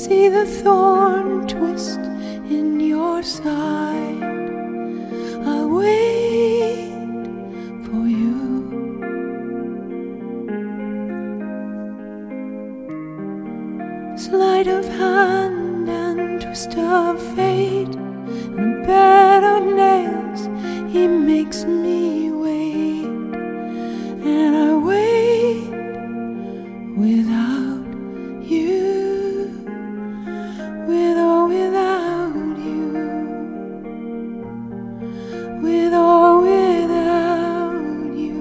see the thorn twist in your side. I'll wait for you. Sleight of hand and twist of fate, and a bed of nails, he makes me wait. And I wait without you, with or without you, with or without you.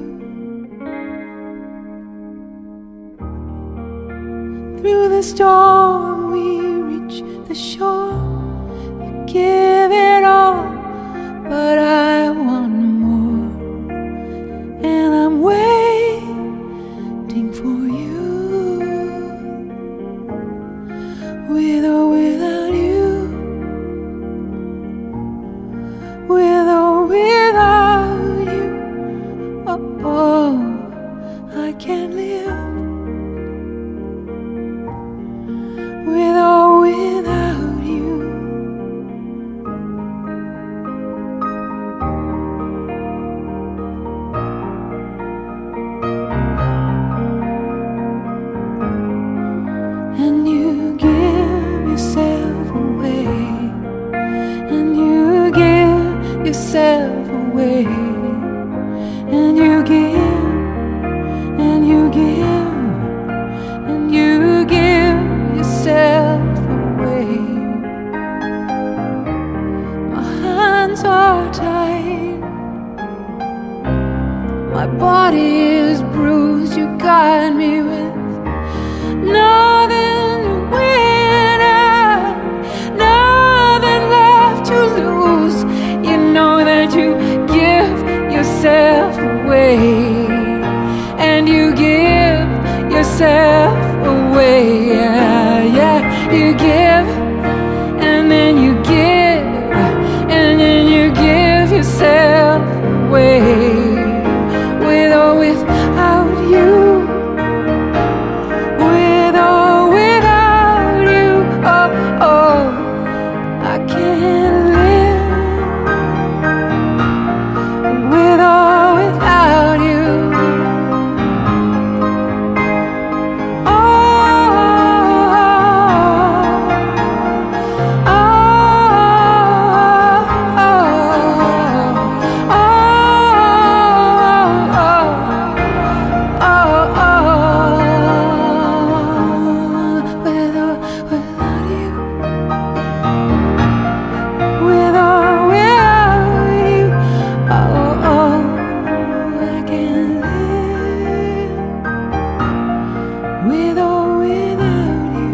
Through the storm we reach the shore. You give it all, but I want more. And I'm waiting for you, with or without you, with or without you. Oh, I can't live with or without you. And you give yourself away, and you give yourself away, and you give, and you give, and you give yourself away. My hands are tied, my body is bruised. You guide me with nothing to win and nothing left to lose. You know that you give yourself away, and you give yourself away. Yeah, yeah, you give, and then you give, and then you give yourself away, with or without you, with or without you. Oh, oh, I can't live with or without you. Oh, oh, with or without you.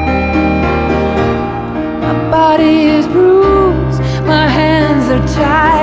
My body is bruised, my hands are tied.